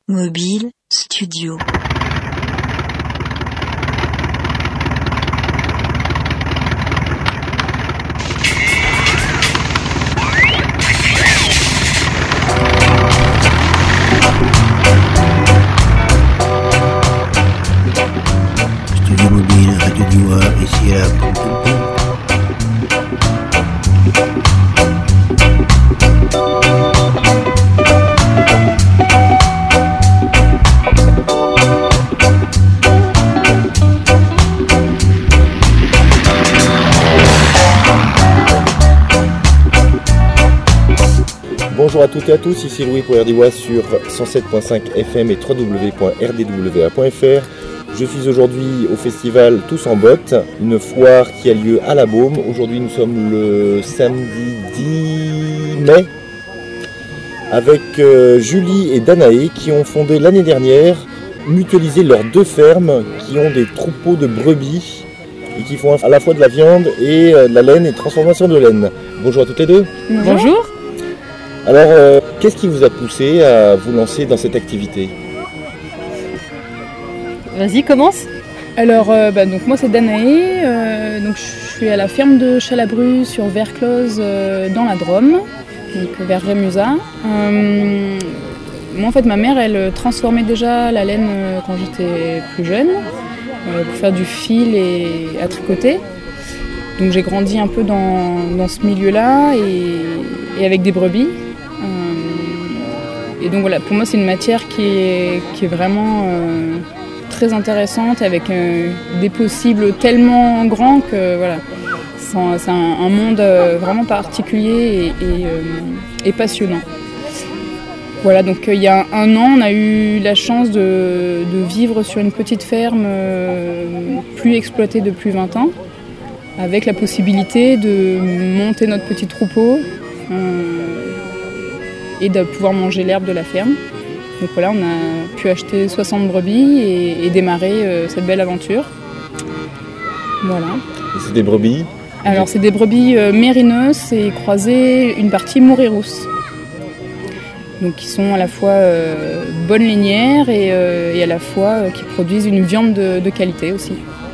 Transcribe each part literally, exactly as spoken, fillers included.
Mobile Studio. Studio Mobile, Radio Dua, ici à Pom Pom Pom. Bonjour à toutes et à tous, ici Louis pour R D W A sur cent sept virgule cinq F M et w w w point r d w a point f r. Je suis aujourd'hui au festival Tous en bottes, une foire qui a lieu à la Baume. Aujourd'hui nous sommes le samedi dix mai avec euh, Julie et Danae qui ont fondé l'année dernière, mutualisé leurs deux fermes qui ont des troupeaux de brebis et qui font à la fois de la viande et euh, de la laine et transformation de laine. Bonjour à toutes les deux. Bonjour. Alors, euh, qu'est-ce qui vous a poussé à vous lancer dans cette activité ? Vas-y, commence. Alors, euh, bah, donc moi c'est Danae, euh, donc je suis à la ferme de Chalabru sur Verclose euh, dans la Drôme, donc vers Rémusat. Euh, moi en fait ma mère elle transformait déjà la laine euh, quand j'étais plus jeune euh, pour faire du fil et à tricoter. Donc j'ai grandi un peu dans, dans ce milieu-là et, et avec des brebis. Et donc voilà, pour moi c'est une matière qui est, qui est vraiment euh, très intéressante avec euh, des possibles tellement grands que voilà, c'est un, c'est un, un monde euh, vraiment particulier et, et, euh, et passionnant. Voilà, donc euh, il y a un an on a eu la chance de, de vivre sur une petite ferme euh, plus exploitée depuis vingt ans avec la possibilité de monter notre petit troupeau. Euh, et de pouvoir manger l'herbe de la ferme. Donc voilà, on a pu acheter soixante brebis et, et démarrer euh, cette belle aventure. Voilà. Et c'est des brebis ? Alors c'est des brebis euh, mérineuses et croisées une partie Mouré-Rousse. Donc qui sont à la fois euh, bonnes lainières et, euh, et à la fois euh, qui produisent une viande de, de qualité aussi.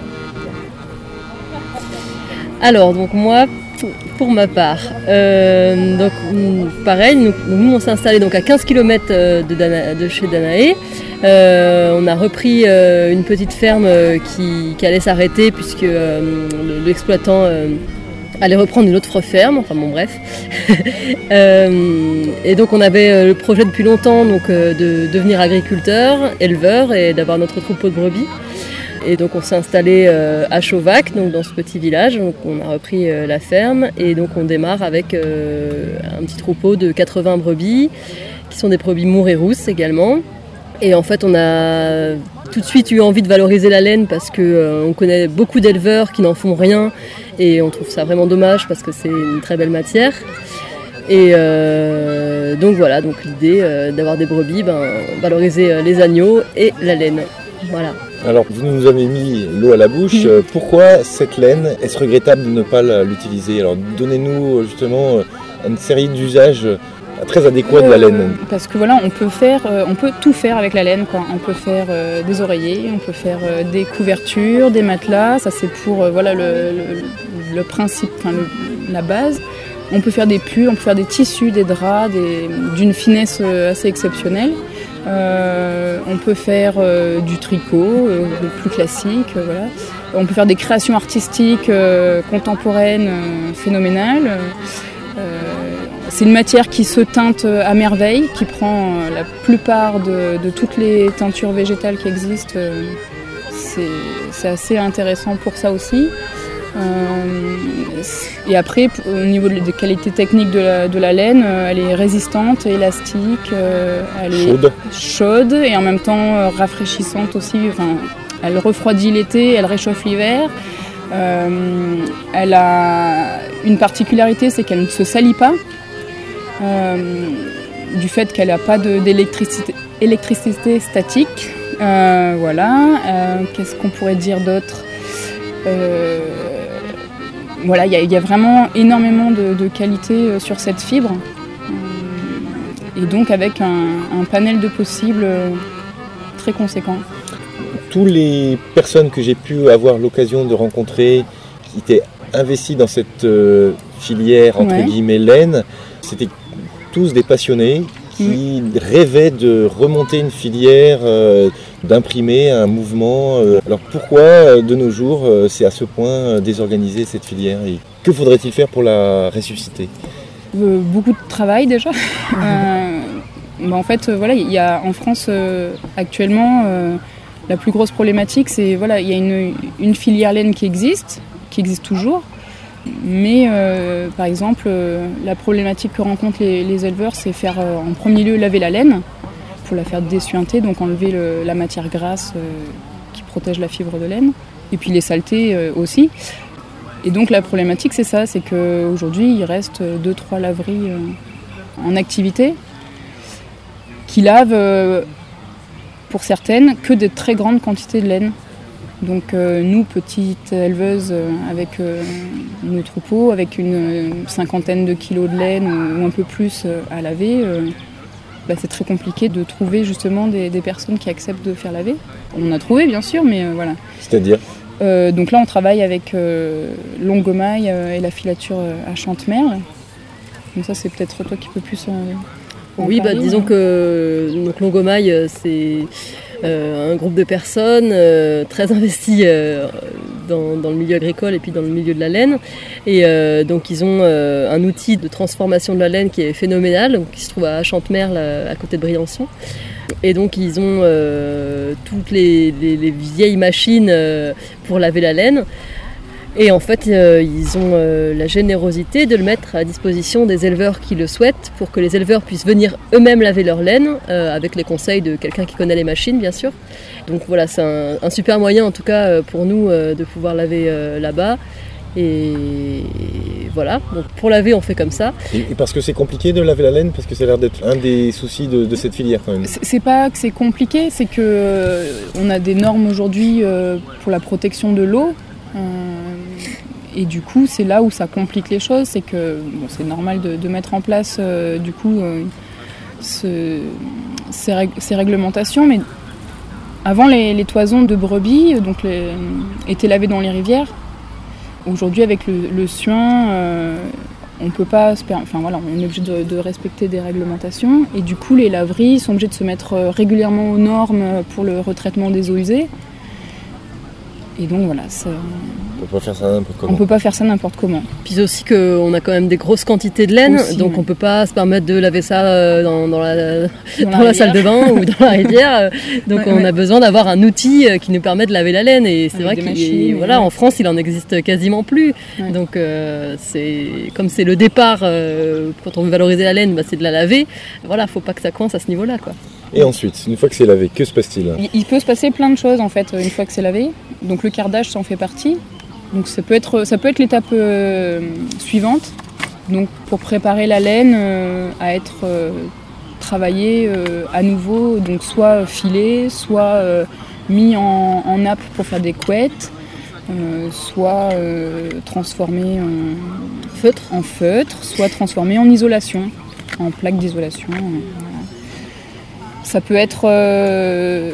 Alors donc moi, pour ma part, euh, donc pareil, nous, nous on s'est installé donc à quinze kilomètres de, Dana, de chez Danae. Euh, on a repris euh, une petite ferme euh, qui, qui allait s'arrêter puisque euh, l'exploitant euh, allait reprendre une autre ferme. Enfin bon bref. euh, et donc on avait le projet depuis longtemps donc, euh, de devenir agriculteur, éleveur et d'avoir notre troupeau de brebis. Et donc on s'est installé euh, à Chauvac, donc dans ce petit village, donc on a repris euh, la ferme et donc on démarre avec euh, un petit troupeau de quatre-vingts brebis, qui sont des brebis Mouré-Rousses également. Et en fait on a tout de suite eu envie de valoriser la laine parce qu'on euh, connaît beaucoup d'éleveurs qui n'en font rien et on trouve ça vraiment dommage parce que c'est une très belle matière. Et euh, donc voilà, donc l'idée euh, d'avoir des brebis, ben, valoriser euh, les agneaux et la laine. Voilà. Alors, vous nous avez mis l'eau à la bouche. Mmh. Pourquoi cette laine, est-ce regrettable de ne pas l'utiliser ? Alors, donnez-nous justement une série d'usages très adéquats de la laine. Euh, parce que voilà, on peut faire, euh, on peut tout faire avec la laine, quoi. On peut faire euh, des oreillers, on peut faire euh, des couvertures, des matelas. Ça, c'est pour euh, voilà le, le, le principe, enfin le, la base. On peut faire des pulls, on peut faire des tissus, des draps, des, d'une finesse euh, assez exceptionnelle. Euh, on peut faire euh, du tricot, euh, plus classique, euh, voilà. On peut faire des créations artistiques euh, contemporaines euh, phénoménales. Euh, c'est une matière qui se teinte à merveille, qui prend euh, la plupart de, de toutes les teintures végétales qui existent. Euh, c'est, c'est assez intéressant pour ça aussi. Euh, et après, au niveau des qualités techniques de la, de la laine, euh, elle est résistante, élastique, euh, elle est chaude. chaude et en même temps euh, rafraîchissante aussi. Enfin, elle refroidit l'été, elle réchauffe l'hiver. Euh, elle a une particularité, c'est qu'elle ne se salit pas, euh, du fait qu'elle n'a pas de, d'électricité électricité statique. Euh, voilà. Euh, qu'est-ce qu'on pourrait dire d'autre ? Euh, Voilà, il y, y a vraiment énormément de, de qualité sur cette fibre. et donc avec un, un panel de possibles très conséquent. Toutes les personnes que j'ai pu avoir l'occasion de rencontrer qui étaient investies dans cette euh, filière entre Ouais. guillemets laine, c'était tous des passionnés qui mmh. rêvaient de remonter une filière, euh, d'imprimer un mouvement. Euh. Alors pourquoi euh, de nos jours euh, c'est à ce point euh, désorganisé cette filière et que faudrait-il faire pour la ressusciter ? euh, Beaucoup de travail déjà. euh, bah en fait, euh, voilà, il y a en France euh, actuellement euh, la plus grosse problématique, c'est voilà, il y a une, une filière laine qui existe, qui existe toujours. Mais euh, par exemple, euh, la problématique que rencontrent les, les éleveurs, c'est faire euh, en premier lieu laver la laine pour la faire dessuinter, donc enlever le, la matière grasse euh, qui protège la fibre de laine, et puis les saletés euh, aussi. Et donc la problématique, c'est ça, c'est qu'aujourd'hui, il reste deux trois laveries euh, en activité qui lavent, euh, pour certaines, que de très grandes quantités de laine. Donc euh, nous, petites éleveuses euh, avec euh, nos troupeaux, avec une euh, cinquantaine de kilos de laine ou, ou un peu plus euh, à laver, euh, bah, c'est très compliqué de trouver justement des, des personnes qui acceptent de faire laver. On en a trouvé bien sûr, mais euh, voilà. C'est-à-dire euh, Donc là, on travaille avec euh, Longomaille euh, et la filature euh, à Chantemerle. Donc ça, c'est peut-être toi qui peux plus en, en Oui, parler. bah, disons hein. que donc, Longomaille, c'est euh, un groupe de personnes euh, très investies euh, dans, dans le milieu agricole et puis dans le milieu de la laine. Et euh, donc ils ont euh, un outil de transformation de la laine qui est phénoménal, donc, qui se trouve à Chantemerle, à côté de Briançon. Et donc ils ont euh, toutes les, les, les vieilles machines euh, pour laver la laine. Et en fait, euh, ils ont euh, la générosité de le mettre à disposition des éleveurs qui le souhaitent pour que les éleveurs puissent venir eux-mêmes laver leur laine, euh, avec les conseils de quelqu'un qui connaît les machines, bien sûr. Donc voilà, c'est un, un super moyen, en tout cas, pour nous, euh, de pouvoir laver euh, là-bas. Et voilà, donc pour laver, on fait comme ça. et, et parce que c'est compliqué de laver la laine, parce que ça a l'air d'être un des soucis de, de cette filière quand même. C'est, c'est pas que c'est compliqué, c'est que euh, on a des normes aujourd'hui euh, pour la protection de l'eau. Euh, et du coup, c'est là où ça complique les choses, c'est que bon, c'est normal de, de mettre en place euh, du coup euh, ce, ces, règ- ces réglementations, mais avant les, les toisons de brebis donc les, étaient lavées dans les rivières. Aujourd'hui, avec le, le suin, euh, on peut pas, se per- enfin voilà, on est obligé de, de respecter des réglementations, et du coup, les laveries sont obligées de se mettre régulièrement aux normes pour le retraitement des eaux usées. Et donc voilà, c'est... On peut pas faire ça n'importe comment. on peut pas faire ça n'importe comment. Puis aussi qu'on a quand même des grosses quantités de laine, Aussi, donc ouais. on peut pas se permettre de laver ça euh, dans, dans la, Dans dans la la rivière. salle de bain ou dans la rivière. Donc Ouais, on ouais. a besoin d'avoir un outil euh, qui nous permet de laver la laine. Et c'est Avec vrai des qu'il machines, voilà, ouais. en France, il en existe quasiment plus. Ouais. Donc euh, c'est comme c'est le départ, euh, quand on veut valoriser la laine, bah, c'est de la laver. Voilà, faut pas que ça coince à ce niveau-là, quoi. Et ensuite, une fois que c'est lavé, que se passe-t-il ? Il, il peut se passer plein de choses en fait une fois que c'est lavé. Donc le cardage, ça en fait partie. Donc ça peut être, ça peut être l'étape euh, suivante. Donc pour préparer la laine euh, à être euh, travaillée euh, à nouveau, donc soit filée, soit euh, mis en, en nappe pour faire des couettes, euh, soit euh, transformée en feutre. en feutre, soit transformée en isolation, en plaque d'isolation. euh, voilà. Ça peut être euh,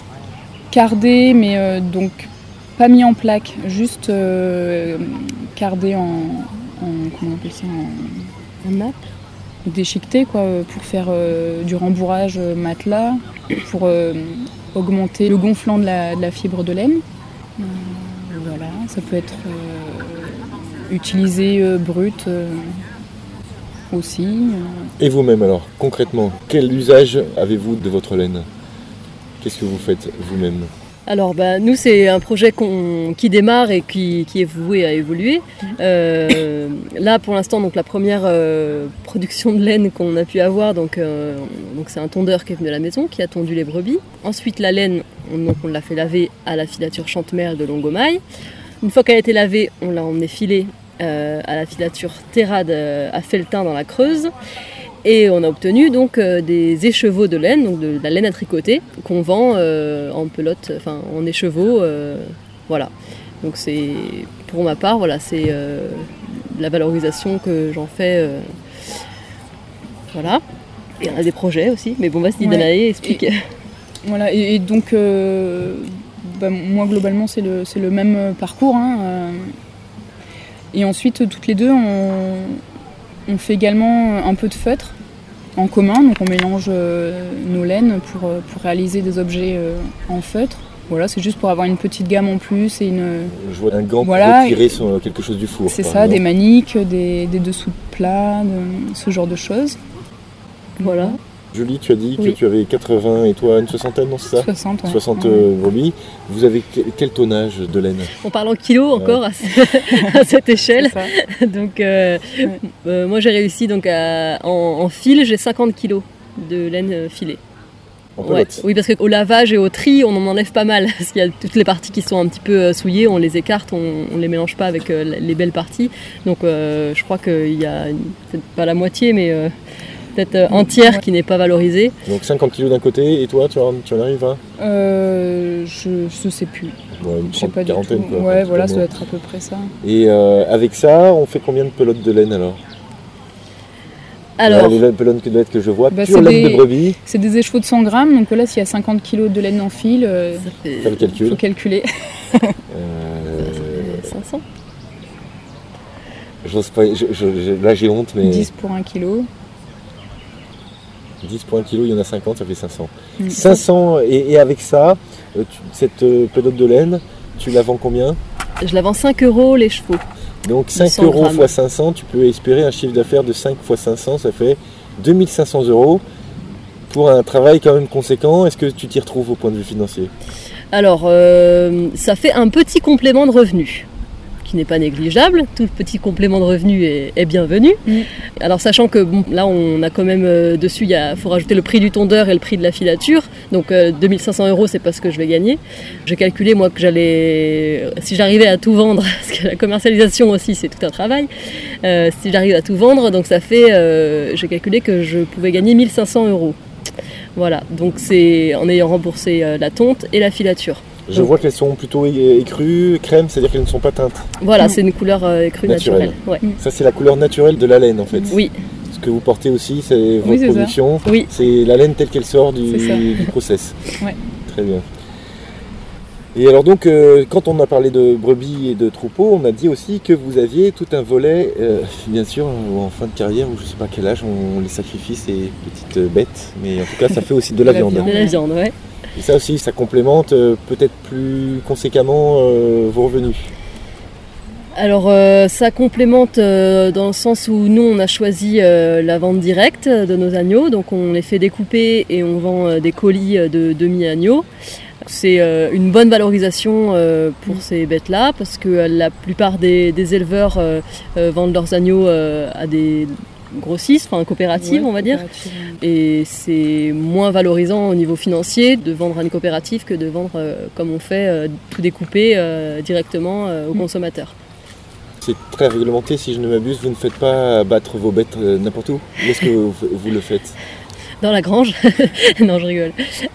cardé, mais euh, donc pas mis en plaque, juste euh, cardé en, en comment on appelle ça, en, en nappe, déchiqueté quoi, pour faire euh, du rembourrage euh, matelas, pour euh, augmenter le gonflant de la, de la fibre de laine. Euh, voilà, ça peut être euh, utilisé euh, brut euh, aussi. euh. Et vous-même alors, concrètement, quel usage avez-vous de votre laine ? Qu'est-ce que vous faites vous-même ? Alors bah, nous c'est un projet qu'on, qui démarre et qui, qui est voué à évoluer. Euh, là pour l'instant donc la première euh, production de laine qu'on a pu avoir, donc, euh, donc c'est un tondeur qui est venu à la maison, qui a tondu les brebis. Ensuite la laine, on, donc, on l'a fait laver à la filature Chantemerle de Longomaille. Une fois qu'elle a été lavée, on l'a emmenée filer euh, à la filature Terrade à Felletin dans la Creuse. Et on a obtenu donc euh, des écheveaux de laine, donc de, de la laine à tricoter, qu'on vend euh, en pelote, enfin en écheveaux, euh, voilà. Donc c'est, pour ma part, voilà, c'est euh, la valorisation que j'en fais, euh, voilà. Et on a des projets aussi, mais bon, vas-y, Ouais. Danae, explique. Et, voilà, et, et donc, euh, bah, moi, globalement, c'est le, c'est le même parcours. Hein, euh, et ensuite, toutes les deux, on, on fait également un peu de feutre en commun. Donc, on mélange euh, nos laines pour, pour réaliser des objets euh, en feutre. Voilà, c'est juste pour avoir une petite gamme en plus et une... Je vois un gant Voilà, pour retirer sur quelque chose du four. C'est par ça, des exemple. maniques, des, des dessous de plats, de- ce genre de choses. Voilà. Julie, tu as dit Oui. que tu avais quatre-vingts et toi une soixantaine, non, c'est ça soixante, ouais. soixante Ouais. euh, brebis. Vous avez que- quel tonnage de laine? On parle en kilos encore à, ce- à cette échelle. C'est ça. Donc, euh, Ouais. euh, moi, j'ai réussi donc à- en, en fil, j'ai cinquante kilos de laine euh, filée. En Ouais. pelote. Oui, parce qu'au lavage et au tri, on en enlève pas mal. Parce qu'il y a toutes les parties qui sont un petit peu euh, souillées, on les écarte, on ne les mélange pas avec euh, les belles parties. Donc euh, je crois qu'il y a une- peut-être pas la moitié, mais euh, peut-être euh, entière Ouais. qui n'est pas valorisée. Donc cinquante kilos d'un côté, et toi, tu en, tu en arrives à Euh, je ne sais plus. ouais, une Je sais trente, pas du quarantaine, tout. quoi, un Ouais, petit voilà, peu ça moins. doit être à peu près ça. Et euh, avec ça, on fait combien de pelotes de laine alors? Alors, Là, les pelotes que, que je vois, Bah, pure c'est laine des- de brebis, C'est des écheveaux de cent grammes, donc là, s'il y a cinquante kilos de laine en fil, euh, ça fait, fais le il calcul. faut calculer. Euh, ça fait cinq cents. j'ose pas, je- je- je- là j'ai honte, mais dix pour un kilo. dix pour un kilo, il y en a cinquante, ça fait cinq cents. Mm. cinq cents, et, et avec ça, euh, tu- cette euh, pelote de laine, tu la vends combien? Je la vends cinq euros les chevaux. Donc cinq cent euros grammes. fois cinq cents, tu peux espérer un chiffre d'affaires de cinq fois cinq cents, ça fait deux mille cinq cents euros pour un travail quand même conséquent. Est-ce que tu t'y retrouves au point de vue financier? Alors, euh, ça fait un petit complément de revenu qui n'est pas négligeable. Tout petit complément de revenu est, est bienvenu. Mm. Alors, sachant que bon, là, on a quand même euh, dessus, il faut rajouter le prix du tondeur et le prix de la filature. Donc, euh, deux mille cinq cents euros, c'est pas ce que je vais gagner. J'ai calculé, moi, que j'allais, si j'arrivais à tout vendre, parce que la commercialisation aussi, c'est tout un travail. Euh, si j'arrive à tout vendre, donc ça fait, euh, j'ai calculé que je pouvais gagner mille cinq cents euros. Voilà, donc c'est en ayant remboursé euh, la tonte et la filature. Je vois qu'elles sont plutôt é- écrues, crème, c'est-à-dire qu'elles ne sont pas teintes. Voilà, Mm. c'est une couleur euh, écrue Naturelle. naturelle. Ouais. Ça, c'est la couleur naturelle de la laine en fait. Oui, Ce que vous portez aussi, c'est votre Oui, c'est ça. production. oui. C'est la laine telle qu'elle sort du, C'est ça. du process. Ouais. Très bien. Et alors donc, euh, quand on a parlé de brebis et de troupeaux, on a dit aussi que vous aviez tout un volet, euh, bien sûr, en fin de carrière, ou je ne sais pas quel âge, on les sacrifie ces petites bêtes, mais en tout cas, ça fait aussi de la De la viande. viande. De la viande, ouais. Et ça aussi, ça complémente euh, peut-être plus conséquemment euh, vos revenus. Alors euh, ça complémente euh, dans le sens où nous on a choisi euh, la vente directe de nos agneaux, donc on les fait découper et on vend euh, des colis euh, de demi-agneaux. C'est euh, une bonne valorisation euh, pour ces bêtes-là parce que euh, la plupart des, des éleveurs euh, euh, vendent leurs agneaux euh, à des grossistes, enfin coopératives Ouais, on va dire. coopérative. Et c'est moins valorisant au niveau financier de vendre à une coopérative que de vendre euh, comme on fait, euh, tout découpé euh, directement euh, aux Mm. consommateurs. C'est très réglementé, si je ne m'abuse, vous ne faites pas abattre vos bêtes euh, n'importe où. Où est-ce que vous, vous le faites? Dans la grange. Non, je rigole.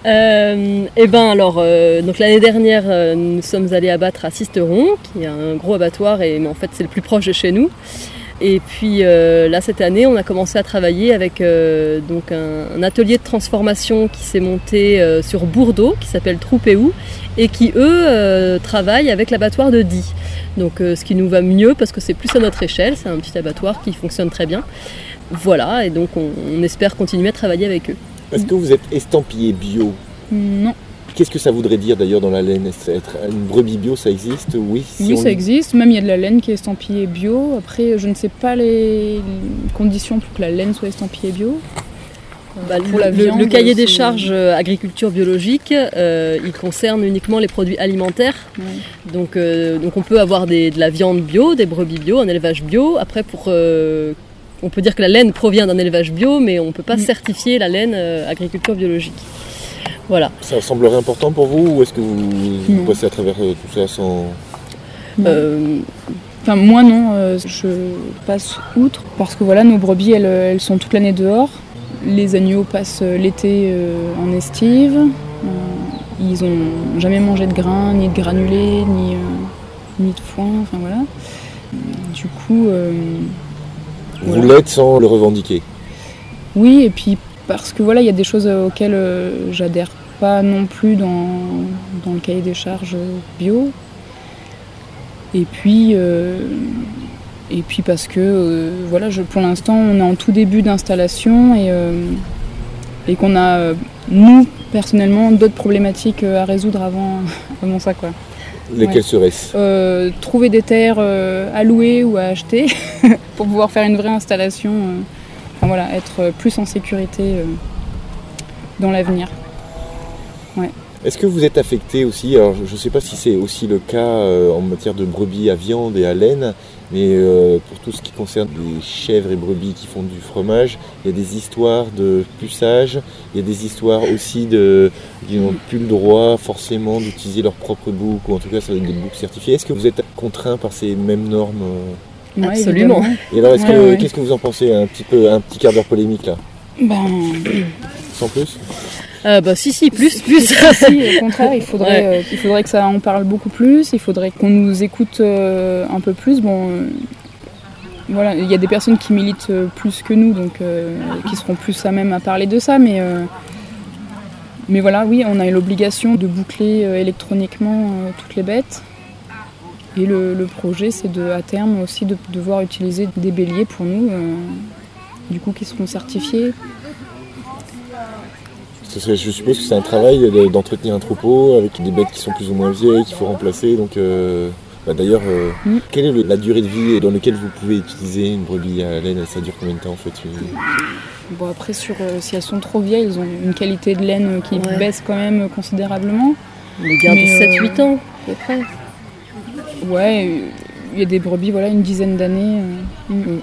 Euh, et ben alors, euh, donc l'année dernière, euh, nous sommes allés abattre à Sisteron, qui est un gros abattoir, et mais en fait c'est le plus proche de chez nous. Et puis euh, là cette année, on a commencé à travailler avec euh, donc un, un atelier de transformation qui s'est monté euh, sur Bourdeau, qui s'appelle Troupéou, et qui eux euh, travaillent avec l'abattoir de Die. Donc euh, ce qui nous va mieux parce que c'est plus à notre échelle, c'est un petit abattoir qui fonctionne très bien. Voilà, et donc on, on espère continuer à travailler avec eux. Est-ce que vous êtes estampillé bio? Non, Qu'est-ce que ça voudrait dire d'ailleurs dans la laine? Est-ce être une brebis bio, ça existe? Oui, si oui, on- ça existe. Même il y a de la laine qui est estampillée bio. Après, je ne sais pas les conditions pour que la laine soit estampillée bio. Bah, Pour le, la le- viande, le cahier des c'est- charges euh, agriculture biologique, euh, il concerne uniquement les produits alimentaires. Ouais. Donc, euh, donc on peut avoir des- de la viande bio, des brebis bio, un élevage bio. Après, pour, euh, on peut dire que la laine provient d'un élevage bio, mais on ne peut pas Mm. certifier la laine euh, agriculture biologique. Voilà. Ça semblerait important pour vous ou est-ce que vous, vous Non. passez à travers euh, tout ça sans... Non. Euh, Enfin, moi non, euh, je passe outre parce que voilà, nos brebis elles, elles sont toute l'année dehors. Les agneaux passent euh, l'été euh, en estive. Euh, ils ont jamais mangé de grains, ni de granulés, ni, euh, ni de foin. Enfin voilà. Du coup, euh, Vous Voilà. l'êtes sans le revendiquer. oui, et puis parce que voilà, il y a des choses auxquelles euh, j'adhère pas non plus dans, dans le cahier des charges bio. Et puis, euh, et puis parce que euh, voilà, je, pour l'instant, on est en tout début d'installation et, euh, et qu'on a, euh, nous, personnellement, d'autres problématiques à résoudre avant, avant ça, quoi. Lesquelles Ouais. seraient-ce ? Euh, trouver des terres euh, à louer ou à acheter pour pouvoir faire une vraie installation. Euh, enfin voilà, être plus en sécurité euh, dans l'avenir. Est-ce que vous êtes affecté aussi, alors je ne sais pas si c'est aussi le cas euh, en matière de brebis à viande et à laine, mais euh, pour tout ce qui concerne les chèvres et brebis qui font du fromage, il y a des histoires de puçage, il y a des histoires aussi de qui n'ont plus le droit forcément d'utiliser leur propre bouc, ou en tout cas ça doit être des boucs certifiés. Est-ce que vous êtes contraint par ces mêmes normes euh Ouais, Absolument. évidemment. Et alors, est-ce Ouais, que, ouais. qu'est-ce que vous en pensez, un petit peu, un petit quart d'heure polémique là, Ben, sans plus ? Euh, bah si, si, plus, plus. si, au contraire, il faudrait, euh, il faudrait que ça en parle beaucoup plus, il faudrait qu'on nous écoute euh, un peu plus. Bon, euh, voilà, il y a des personnes qui militent euh, plus que nous, donc euh, qui seront plus à même à parler de ça, mais, euh, mais voilà, oui, on a l'obligation de boucler euh, électroniquement euh, toutes les bêtes. Et le, le projet, c'est de, à terme aussi de devoir utiliser des béliers pour nous, euh, du coup, qui seront certifiés. Parce que je suppose que c'est un travail de- d'entretenir un troupeau avec des bêtes qui sont plus ou moins vieilles, qu'il faut remplacer. Donc, euh, bah d'ailleurs, euh, Mm. quelle est le- la durée de vie dans laquelle vous pouvez utiliser une brebis à laine ? Ça dure combien de temps en fait une- Bon, après, sur, euh, si elles sont trop vieilles, elles ont une qualité de laine qui Ouais. baisse quand même considérablement. Les garde Mais, sept euh, huit ans, à peu près. Ouais, euh, il y a des brebis, voilà, une dizaine d'années. euh, mm.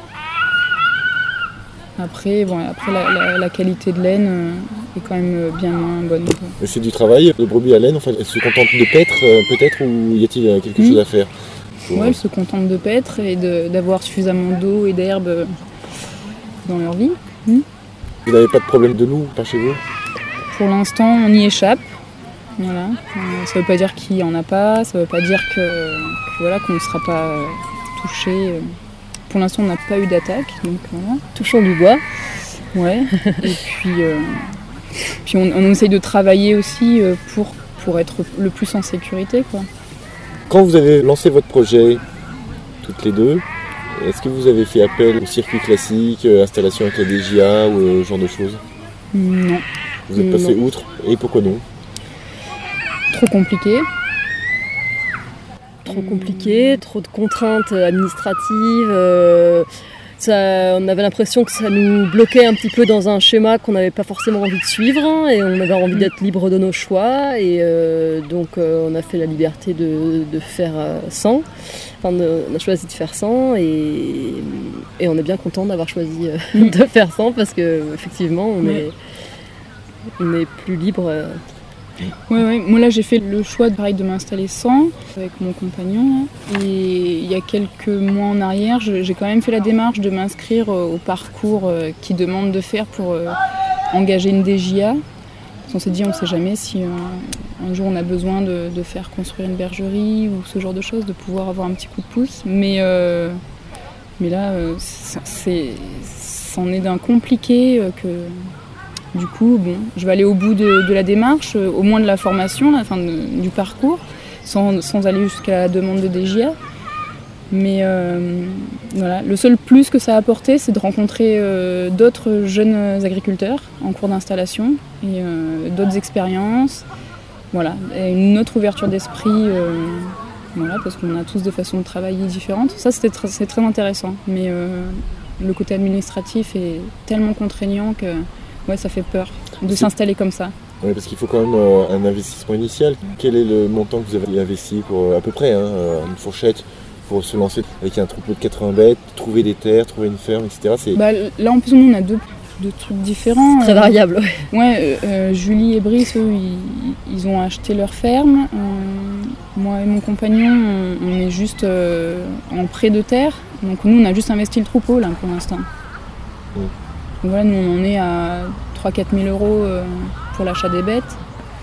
Après, bon, après la, la- la qualité de laine euh, est quand même euh, bien moins bonne, quoi. Mais c'est du travail, les brebis à laine, enfin, elles se contentent de paître euh, peut-être, ou y a-t-il euh, quelque Mm. chose à faire pour- Ouais, elles se contentent de paître et de- d'avoir suffisamment d'eau et d'herbe euh, dans leur vie. Vous n'avez pas de problème de loup par chez vous ? Pour l'instant, on y échappe. Voilà. Euh, ça ne veut pas dire qu'il n'y en a pas, ça ne veut pas dire que, que voilà, qu'on ne sera pas euh, touché. euh. Pour l'instant, on n'a pas eu d'attaque, donc voilà. Touchons du bois. Ouais. Et puis, euh, puis on, on essaye de travailler aussi euh, pour, pour être le plus en sécurité, quoi. Quand vous avez lancé votre projet, toutes les deux, est-ce que vous avez fait appel au circuit classique, euh, installation avec la D J A ou euh, ce genre de choses ? Non, Vous êtes passé Non. outre, et pourquoi non ? trop compliqué. Trop compliqué, trop de contraintes administratives. euh, ça, on avait l'impression que ça nous bloquait un petit peu dans un schéma qu'on n'avait pas forcément envie de suivre, hein, et on avait envie d'être libre de nos choix. Et euh, donc euh, on a fait la liberté de, de faire euh, sans. Enfin, de- on a choisi de faire sans, et, et on est bien content d'avoir choisi euh, Mm. de faire sans, parce que effectivement on Ouais. est, on est plus libre. euh, Ouais, ouais. Moi là j'ai fait le choix pareil, de m'installer sans avec mon compagnon. Là. Et il y a quelques mois en arrière, je- j'ai quand même fait la démarche de m'inscrire euh, au parcours euh, qui demande de faire pour euh, engager une D J A. Parce qu'on s'est dit on ne sait jamais si euh, un jour on a besoin de, de faire construire une bergerie ou ce genre de choses, de pouvoir avoir un petit coup de pouce. Mais, euh, mais là, euh, ça- c'est, c'en est d'un compliqué euh, que... Du coup, bon, je vais aller au bout de, de la démarche, euh, au moins de la formation, là, enfin, de- du parcours, sans, sans aller jusqu'à la demande de D J A. Mais euh, voilà, le seul plus que ça a apporté, c'est de rencontrer euh, d'autres jeunes agriculteurs en cours d'installation et euh, d'autres expériences. Voilà, et une autre ouverture d'esprit, euh, voilà, parce qu'on a tous des façons de travailler différentes. Ça, c'était tr- c'est très intéressant. Mais euh, le côté administratif est tellement contraignant que ouais, ça fait peur de C'est- s'installer comme ça. Oui, parce qu'il faut quand même euh, un investissement initial. Quel est le montant que vous avez investi pour, euh, à peu près, hein, euh, une fourchette, pour se lancer avec un troupeau de quatre-vingts bêtes, trouver des terres, trouver une ferme, et cetera. C'est... Bah, là, en plus, nous, on a deux, deux trucs différents. très Euh, variable. Ouais. Ouais, euh, euh, Julie et Brice, eux, ils, ils ont acheté leur ferme. Euh, moi et mon compagnon, on, on est juste euh, en prêt de terre. Donc nous, on a juste investi le troupeau, là, pour l'instant. Mm. Donc voilà, nous, on en est à trois à quatre mille euros euh, pour l'achat des bêtes.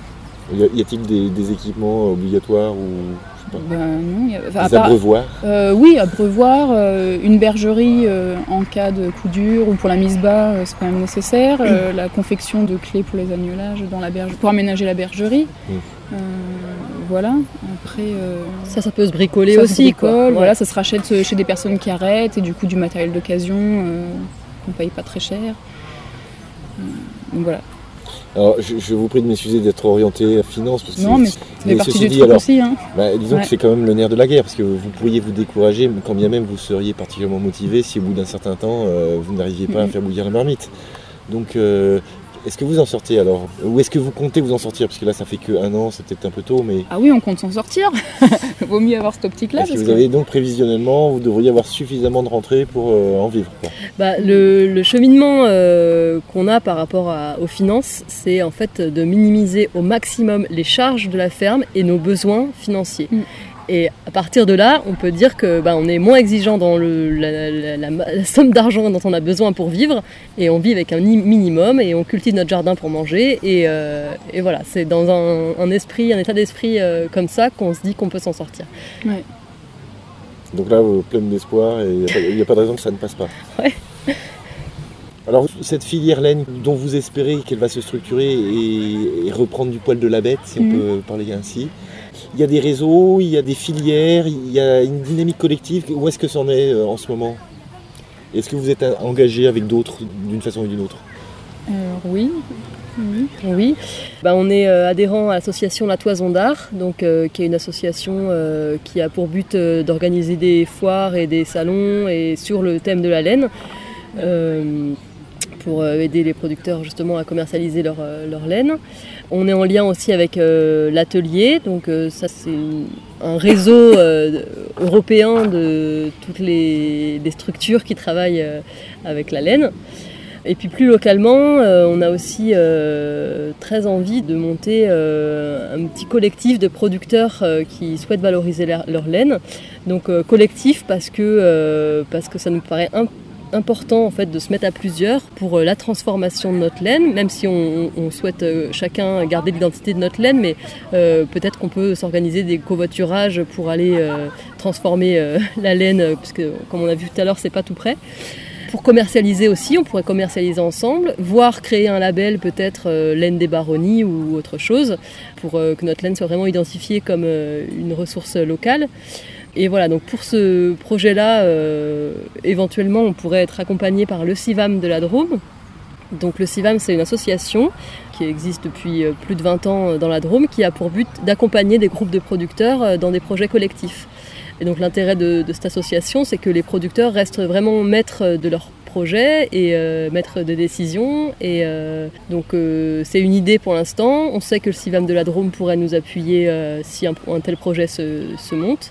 Y, a, y a-t-il des, des équipements obligatoires ou je sais pas, ben, non, y a, enfin, des part, abreuvoirs euh, Oui, abreuvoirs, euh, une bergerie euh, en cas de coup dur ou pour la mise bas, euh, c'est quand même nécessaire. Euh, la confection de clés pour les agnelages dans la berge, pour aménager la bergerie. Mmh. Euh, voilà. Après, euh, Ça, ça peut se bricoler ça, aussi. ça bricole, quoi. voilà, Ouais. ça se rachète chez des personnes qui arrêtent et du coup du matériel d'occasion euh, qu'on paye pas très cher. Euh, donc voilà. Alors, je, je vous prie de m'excuser d'être orienté à finance. Parce que Non, c'est- mais ça fait mais partie ceci du dit, truc alors, aussi. Hein. bah, disons Ouais. que c'est quand même le nerf de la guerre, parce que vous pourriez vous décourager, quand bien même vous seriez particulièrement motivé si au bout d'un certain temps, euh, vous n'arriviez pas Mhm. à faire bouillir la marmite. Donc, euh, est-ce que vous en sortez alors? Ou est-ce que vous comptez vous en sortir? Parce que là, ça fait que un an, c'est peut-être un peu tôt, mais Ah oui, on compte s'en sortir. Vaut mieux avoir cette optique-là. est-ce que parce vous que- avez donc prévisionnellement, vous devriez avoir suffisamment de rentrées pour euh, en vivre, quoi. Bah, le, le cheminement euh, qu'on a par rapport à- aux finances, c'est en fait de minimiser au maximum les charges de la ferme et nos besoins financiers. Mm. Et à partir de là, on peut dire que bah, on est moins exigeant dans le, la, la- la- la somme d'argent dont on a besoin pour vivre, et on vit avec un ni- minimum, et on cultive notre jardin pour manger. Et, euh, et voilà, c'est dans un, un esprit, un état d'esprit euh, comme ça qu'on se dit qu'on peut s'en sortir. Ouais. Donc là, euh, plein d'espoir et il n'y a, a pas de raison que ça ne passe pas. Ouais. Alors, cette filière laine dont vous espérez qu'elle va se structurer et, et reprendre du poil de la bête, si on Mhm. peut parler ainsi, il y a des réseaux, il y a des filières, il y a une dynamique collective. Où est-ce que c'en est euh, en ce moment? Est-ce que vous êtes engagé avec d'autres d'une façon ou d'une autre? Alors, oui. Oui. Oui, bah, on est euh, adhérent à l'association La Toison d'Art, donc, euh, qui est une association euh, qui a pour but euh, d'organiser des foires et des salons et sur le thème de la laine, euh, pour euh, aider les producteurs justement à commercialiser leur, euh, leur laine. On est en lien aussi avec euh, l'atelier, donc euh, ça c'est une- un réseau euh, européen de toutes les, les structures qui travaillent euh, avec la laine. Et puis plus localement, euh, on a aussi euh, très envie de monter euh, un petit collectif de producteurs euh, qui souhaitent valoriser leur, leur laine. Donc euh, collectif parce que, euh, parce que ça nous paraît un, important en fait, de se mettre à plusieurs pour euh, la transformation de notre laine, même si on, on souhaite euh, chacun garder l'identité de notre laine, mais euh, peut-être qu'on peut s'organiser des covoiturages pour aller euh, transformer euh, la laine, euh, parce que comme on a vu tout à l'heure, c'est pas tout près. Pour commercialiser aussi, on pourrait commercialiser ensemble, voire créer un label peut-être euh, laine des baronnies ou autre chose, pour euh, que notre laine soit vraiment identifiée comme euh, une ressource locale. Et voilà, donc pour ce projet-là, euh, éventuellement on pourrait être accompagné par le CIVAM de la Drôme. Donc le CIVAM, c'est une association qui existe depuis plus de vingt ans dans la Drôme, qui a pour but d'accompagner des groupes de producteurs dans des projets collectifs. Et donc l'intérêt de, de cette association, c'est que les producteurs restent vraiment maîtres de leur projet et euh, maîtres de décision. Et euh, donc euh, c'est une idée pour l'instant. On sait que le CIVAM de la Drôme pourrait nous appuyer euh, si un, un tel projet se, se monte.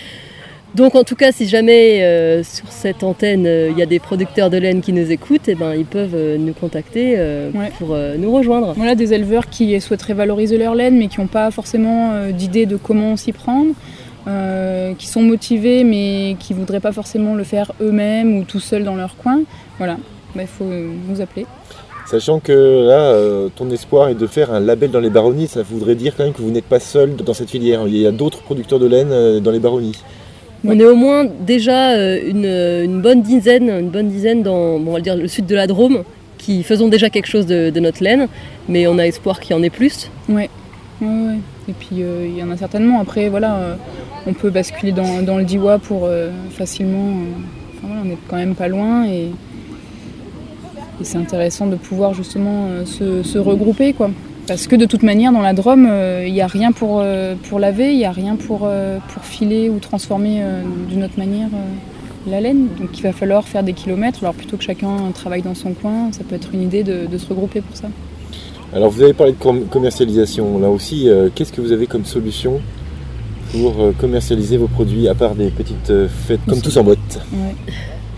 Donc en tout cas, si jamais euh, sur cette antenne, il euh, y a des producteurs de laine qui nous écoutent, eh ben, ils peuvent euh, nous contacter euh, Ouais. pour euh, nous rejoindre. Voilà, des éleveurs qui souhaiteraient valoriser leur laine mais qui n'ont pas forcément euh, d'idée de comment s'y prendre, euh, qui sont motivés mais qui ne voudraient pas forcément le faire eux-mêmes ou tout seuls dans leur coin. Voilà, il bah, faut euh, nous appeler. Sachant que là, euh, ton espoir est de faire un label dans les baronnies, ça voudrait dire quand même que vous n'êtes pas seul dans cette filière. Il y a d'autres producteurs de laine euh, dans les baronnies. On est au moins déjà euh, une, une bonne dizaine, une bonne dizaine dans bon, on va dire, le sud de la Drôme, qui faisons déjà quelque chose de, de notre laine, mais on a espoir qu'il y en ait plus. Ouais. Ouais, ouais. Et puis euh, il y en a certainement. Après, voilà, euh, on peut basculer dans, dans le Diois pour euh, facilement. Euh, enfin, voilà, on n'est quand même pas loin et, et c'est intéressant de pouvoir justement euh, se, se regrouper, quoi. Parce que de toute manière, dans la Drôme, il euh, n'y a rien pour, euh, pour laver, il n'y a rien pour, euh, pour filer ou transformer euh, d'une autre manière euh, la laine. Donc il va falloir faire des kilomètres. Alors plutôt que chacun travaille dans son coin, ça peut être une idée de, de se regrouper pour ça. Alors vous avez parlé de com- commercialisation. Là aussi, euh, qu'est-ce que vous avez comme solution pour euh, commercialiser vos produits, à part des petites euh, fêtes comme tous en botte? Ouais.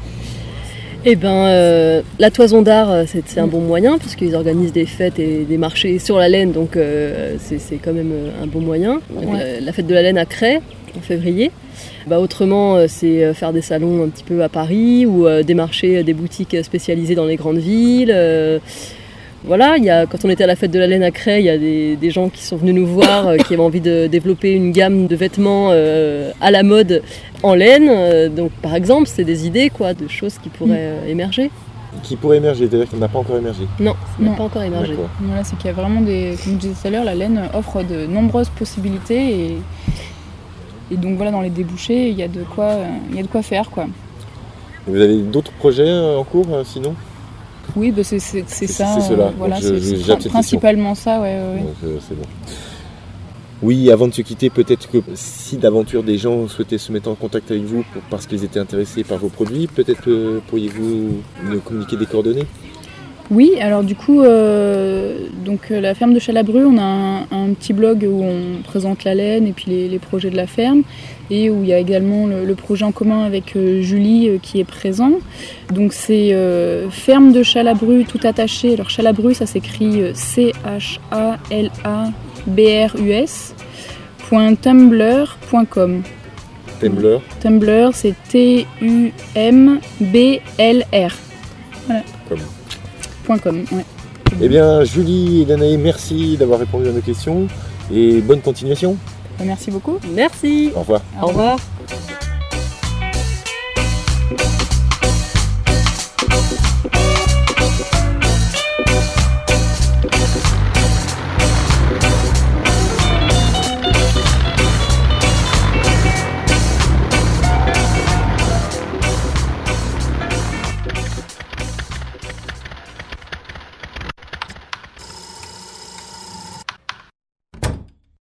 Eh ben, euh, la Toison d'Art, c'est, c'est un bon moyen, puisqu'ils organisent des fêtes et des marchés sur la laine, donc euh, c'est, c'est quand même un bon moyen. Ouais. Euh, la fête de la laine à Cray, en février. Bah, autrement, c'est faire des salons un petit peu à Paris, ou euh, des marchés, des boutiques spécialisées dans les grandes villes. Euh, Voilà, il y a, quand on était à la fête de la laine à Creil, il y a des, des gens qui sont venus nous voir, euh, qui avaient envie de développer une gamme de vêtements euh, à la mode en laine. Euh, donc par exemple, c'est des idées quoi, de choses qui pourraient euh, émerger. Qui pourrait émerger, c'est-à-dire qu'il n'a pas encore émergé. Non, ça n'a Non. pas encore émergé. D'accord. Voilà, c'est qu'il y a vraiment des, comme je disais tout à l'heure, la laine offre de nombreuses possibilités et, et donc voilà, dans les débouchés, il y a de quoi, euh, il y a de quoi faire quoi. Et vous avez d'autres projets euh, en cours euh, sinon? Oui, bah c'est, c'est, c'est C'est- ça. c'est cela. euh, voilà, Donc je- c'est, je- c'est j'ai cette principalement ça, ouais, ouais, ouais. Donc euh, c'est bon. Oui, avant de se quitter, peut-être que si d'aventure des gens souhaitaient se mettre en contact avec vous pour- parce qu'ils étaient intéressés par vos produits, peut-être euh, pourriez-vous nous communiquer des coordonnées? Oui, alors du coup, euh, donc euh, la ferme de Chalabru, on a un, un petit blog où on présente la laine et puis les, les projets de la ferme, et où il y a également le, le projet en commun avec euh, Julie euh, qui est présent. Donc c'est euh, ferme de Chalabru tout attaché. Alors Chalabru, ça s'écrit euh, C H A L A B R U S point tumblr point com. Tumblr. Tumblr, c'est T U M B L R. Voilà. Comme. Point .com, ouais. Eh bien, Julie et Danae, merci d'avoir répondu à nos questions et bonne continuation. Merci beaucoup. Merci. Au revoir. Au revoir.